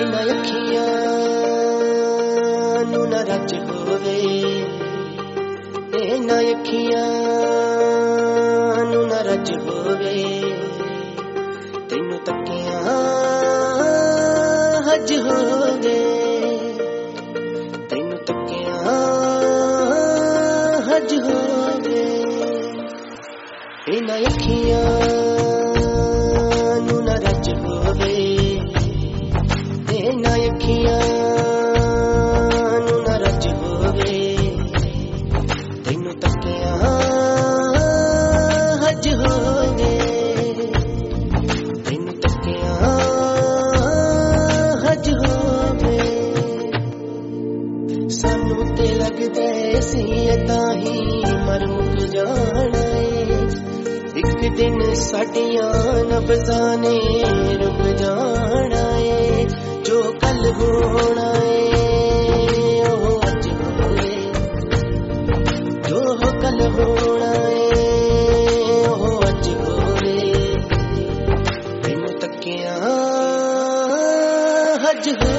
ਇਹਨਾਂ ਅੱਖੀਆਂ ਨੂੰ ਨਾ ਰੱਜ ਹੋਵੇ, ਇਹਨਾਂ ਅੱਖੀਆਂ ਨੂੰ ਨਾ ਰੱਜ ਹੋਵੇ, ਤੈਨੂੰ ਤੱਕਿਆ ਹੱਜ ਹੋਵੇ, ਤੈਨੂੰ ਤੱਕਿਆ ਹੱਜ ਹੋਵੇ। ਇਹਨਾਂ ਅੱਖੀਆਂ ਨੂੰ ਨਾ ਰੱਜ ਹੋਵੇ, ਇਹਨਾਂ ਅੱਖੀਆਂ ਨੂੰ ਨਾ ਰੱਜ ਹੋਵੇ, ਤੈਨੂੰ ਤੱਕਿਆ ਹੱਜ ਹੋਵੇ, ਤੈਨੂੰ ਤੱਕਿਆ ਹੱਜ ਹੋਵੇ। ਸਾਨੂੰ ਤੇ ਲੱਗਦਾ ਸੀ ਏਦਾਂ ਹੀ ਮਰ ਮੁੱਕ ਜਾਣਾ ਏ, ਇੱਕ ਦਿਨ ਸਾਡੀਆਂ ਨਬਜ਼ਾਂ ਨੇ ਰੁਕ ਜਾਣਾ ਏ, ਜੋ ਕੱਲ ਹੋਣਾ ਏ ਉਹ ਅੱਜ ਹੋਵੇ, ਜੋ ਕੱਲ ਹੋਣਾ ਏ ਉਹ ਅੱਜ ਹੋਵੇ, ਤੈਨੂੰ ਤੱਕਿਆ ਹੱਜ ਹੋਵੇ।